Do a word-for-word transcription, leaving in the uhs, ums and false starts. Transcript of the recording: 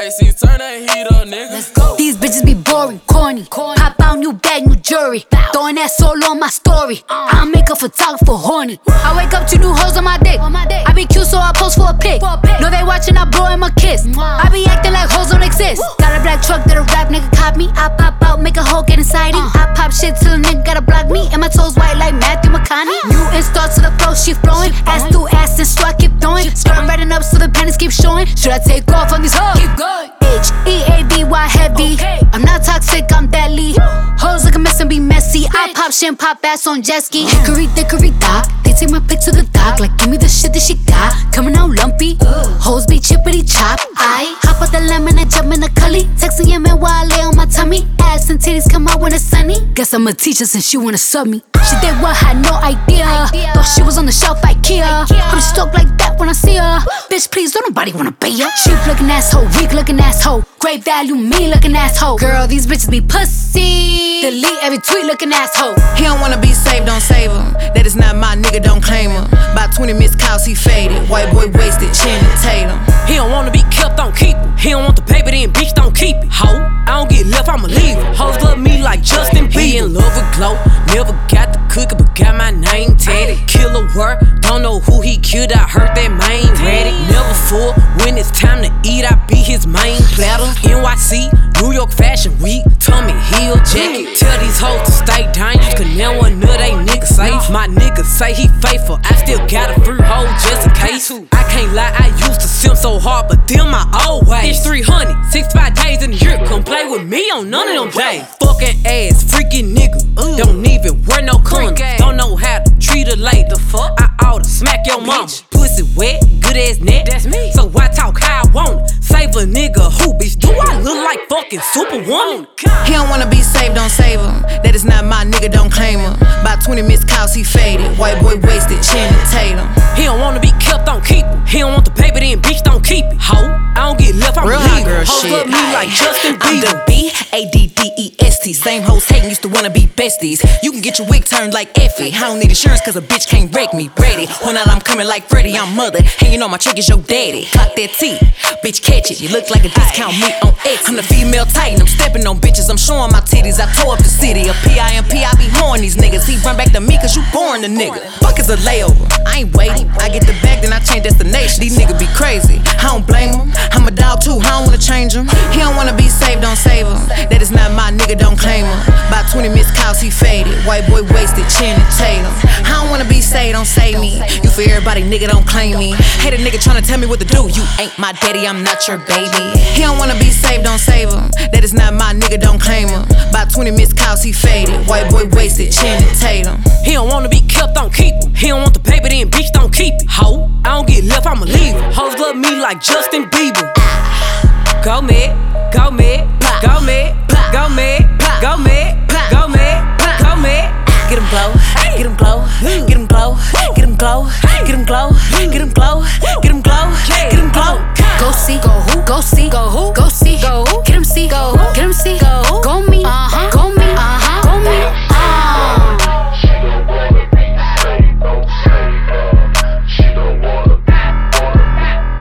backseat, turn that heat up, nigga. Let's go. These bitches be boring, corny. corny. Pop out new bag, new jury. Bow. Throwing that solo on my story. Uh. I make a photographer horny. Woo. I wake up to new hoes on my dick. On my dick. I be cute, so I post for a pic. For a pic. Know they watching, I blow him a kiss. Mwah. I be acting like hoes don't exist. Woo. Got a black truck that a rap nigga cop me. I pop out, make a hoe get inside it. Uh. I pop shit till a nigga gotta block me. And my toes white like Matthew McConaughey. New install to the flow, she flowing. Ass through ass and so I keep throwing. Start riding up so the panties keep showing. Should I take off on these hoes? Keep going. H E A D Y heavy. Okay. I'm not toxic, I'm deadly. Hoes looking mess and be messy. Bitch. I pop shit and pop ass on jet ski. Hickory dickory dock. They take my pic to the dock. Like, give me the shit that she got. Coming out lumpy. Ugh. Hoes be chippity chop. I hop out the lemon and jump in the cully. Texting your man while I lay on my tummy. Ass and titties come out when it's sunny. Guess I'm a teacher since she wanna sub me. She did what, had no idea. idea. Thought she was on the shelf, IKEA. IKEA. I'm stoked like that when I see her. Woo. Bitch, please, don't nobody wanna pay her. Cheap looking asshole, weak looking asshole. Great value, me looking asshole. Girl, these bitches be pussy. Delete every tweet looking asshole. He don't wanna be saved, don't save him. That is not my nigga, don't claim him. About twenty missed calls, he faded. White boy wasted, Channing Tatum. He don't wanna be kept, don't keep him. He don't want the paper, then bitch, don't keep it. Ho, I don't get left, I'ma leave it. Hoes love me like Justin Bieber. He in love with glow. Never got the cookie, but got my name tatted. Killer work, don't know who he killed, I heard that main ready. Never full, when it's time to eat, I be his main platter. N Y C, New York Fashion Week, Tommy Hill jacket. Tell these hoes to stay dangerous, cause now one of they niggas safe. My nigga say he faithful, I still got a free hoe just in case. I can't lie, I used to simp so hard, but them my old ways. It's three hundred, sixty-five days in the year, come play with me on none of them days. Fucking ass, freaking nigga, Ooh. Don't even wear no condoms. Don't know how to treat a lady. The fuck? I oughta smack your mama. Pussy wet, good ass neck. That's me. So I talk how I want it. Save a nigga who, bitch? Do I look like fucking Superwoman? He don't wanna be saved, don't save him. That is not my nigga, don't claim him. About twenty missed calls, he faded. White boy wasted, Channing Tatum. He don't wanna be kept, don't keep him. He don't want the paper, then bitch, don't keep it. Ho, I don't get left, I'm real hot girl shit. Love me like Justin Bieber. I'm the B A D D E S T. Same hoes hating, used to wanna be besties. You can get your wig turned like Effie. I don't need insurance cause a bitch can't wreck me. Ready, when out I'm coming like Freddy, I'm mother. Hanging on my trick is your daddy. Clock that T, bitch catch it. You look like a discount meat on X. I'm the female titan, I'm stepping on bitches. I'm showing my titties, I tore up the city. A P I M P, I be horn these niggas. He run back to me cause you born the nigga. Fuck is a layover, I ain't waiting. I get the bag, then I change destination. These niggas be crazy, I don't blame them. I'm a dog too, I don't wanna change him. He don't wanna be saved, don't save him. That is not my nigga, don't claim him. About twenty missed calls, he faded. White boy wasted, Channing Tatum. I don't wanna be saved, don't save me. You for everybody, nigga, don't claim me. Hate a nigga tryna tell me what to do. You ain't my daddy, I'm not your baby. He don't wanna be saved, don't save him. That is not my nigga, don't claim him. About twenty missed calls, he faded. White boy wasted, Channing Tatum. He don't wanna be kept, don't keep him. He don't want the paper, then bitch, don't keep it. Ho, I don't get left, I'ma leave it. Hoes love me like Justin Bieber. Go me.